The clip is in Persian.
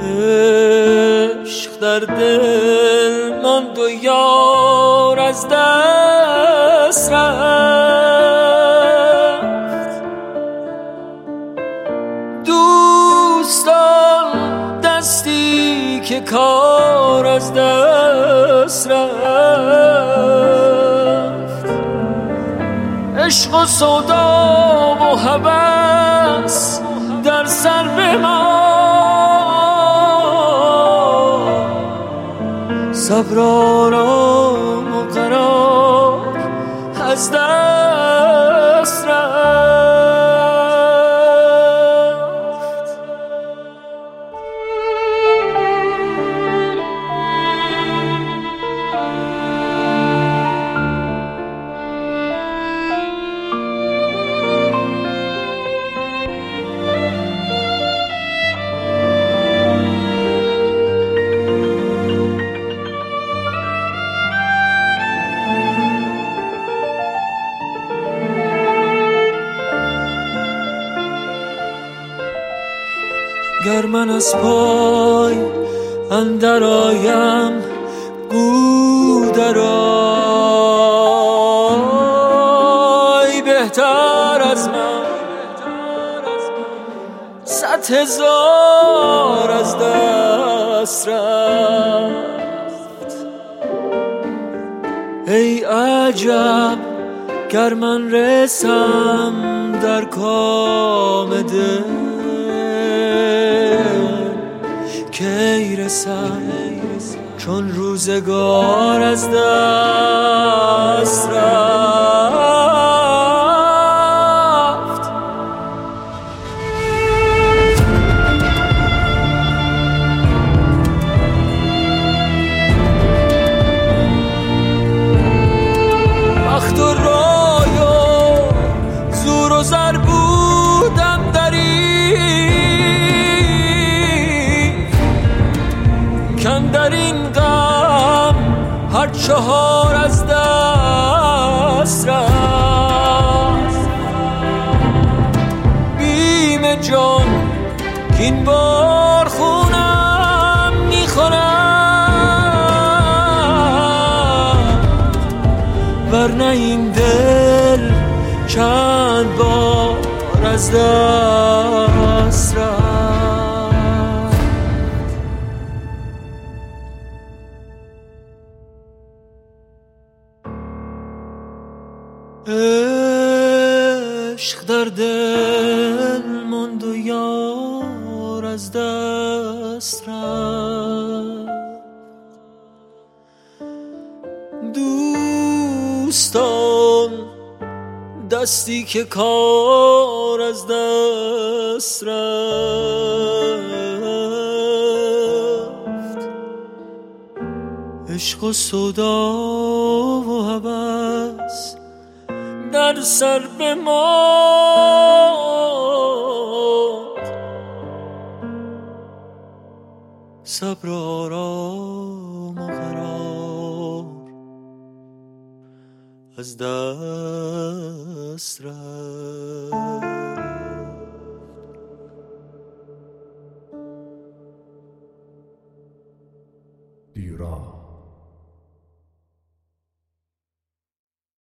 عشق در دل ماند و یار از دست رفت. دوستان دستی که کار از دست رفت. عشق و سودا و هوس در سر بمان، صبر آرام و قرار از دست رفت. گر من از پای اندر آیم گو در آی، بهتر از من 100,000 از دست رفت. ای عجب گر من رسم در کام دل، کی رسم چون روزگار از دست رفت. بخت و رای و زور و زر بودم در در این غم هر 4 از دست رفت. بیم جان که این بار خونم میخورم، ورنه این دل چند بار از دست رفت. عشق در دل ماند و یار از دست رفت. دوستان دستی که کار از دست رفت. عشق و سودا و هوس در سر بماند، صبر آرام و قرار از دست رفت.